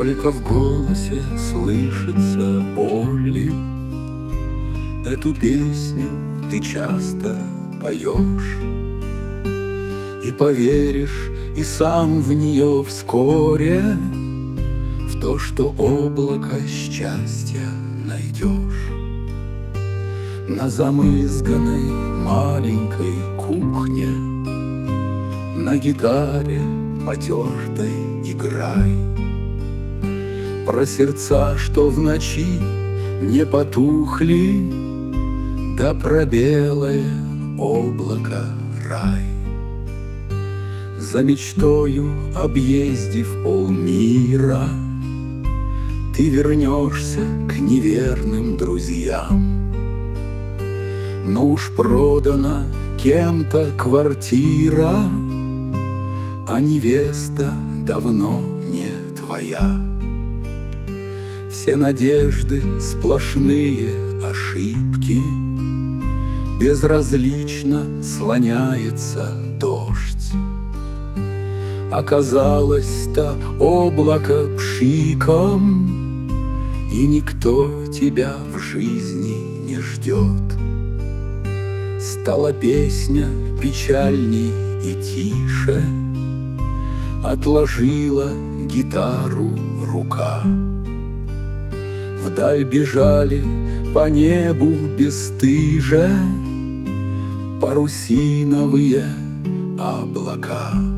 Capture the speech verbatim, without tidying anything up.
Только в голосе слышится боль. Эту песню ты часто поешь, и поверишь, и сам в нее вскоре, в то, что облако счастья найдешь. На замызганной маленькой кухне, на гитаре потертой играй. Про сердца, что в ночи не потухли, да про белое облако рай. За мечтою, объездив полмира, ты вернешься к неверным друзьям. Но уж продана кем-то квартира, а невеста давно не твоя. Все надежды — сплошные ошибки, безразлично слоняется дождь. Оказалось-то облако пшиком, и никто тебя в жизни не ждет. Стала песня печальней и тише, отложила гитару рука. Вдаль бежали по небу бесстыже парусиновые облака.